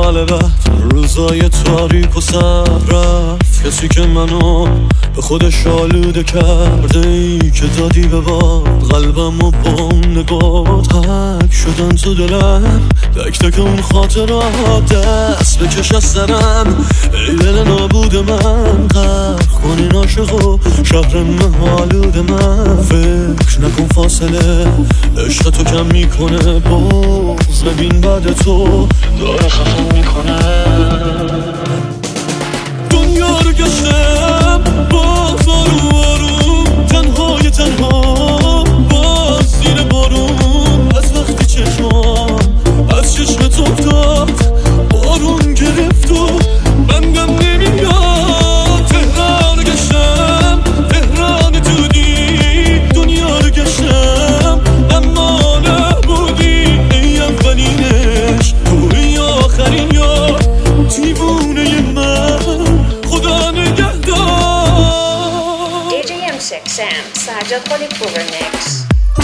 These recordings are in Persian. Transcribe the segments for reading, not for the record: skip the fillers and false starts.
سال بعد روزای تاریک و سبز رفت کسی که منو به خودش آلوده کرده ای که دادی به باد قلبم و با اون نگات حک شدن تو دلم تک تک اون خاطرات دست بکش از سرم ای دل نابود من غرق کنی عاشق و شهر مهالود من فکر نکن فاصله عشق تو کم میکنه باز ببین بعد تو داره خفه میکنه دنیا رو گشتم باز آروم آروم تنهای تنها باز زیر بارون از وقتی چشمام از چشمت افتاد بارون گرفت و بندم نمیاد تهران گشتم تهران دودی دنیا رو گشتم اما نبودی ای اولینش توی آخرین یا دیوونه من خدا نگهدار DJ M6 Sam Sajjad Khalid cover mix.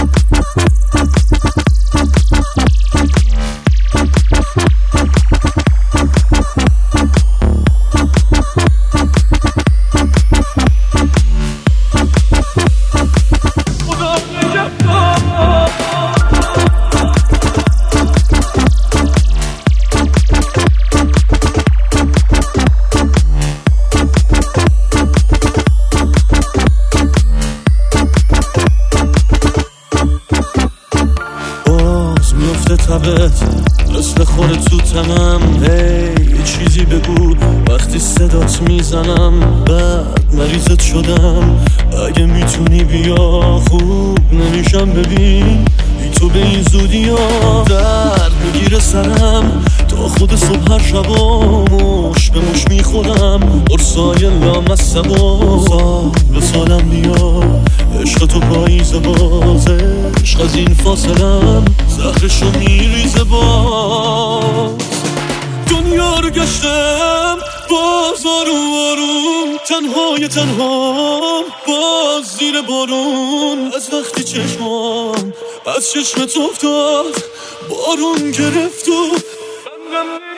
مثل خوره تو تنم هی چیزی بگو وقتی صدات میزنم بعد مریضت شدم اگه میتونی بیا خوب نمیشم ببین ای تو به این زودی ها درد میگیره سرم تا خود صبح هر شبا مش به مش میخورم قرصای لامصبا سال به سالم بیا عشق تو پاییز باز عشق از این فاصلم زهرشو میریزه باز دنیا رو گشتم باز آروم آروم تنهای تنها باز زیر بارون از وقتی چشمام از چشمت افتاد بارون گرفت و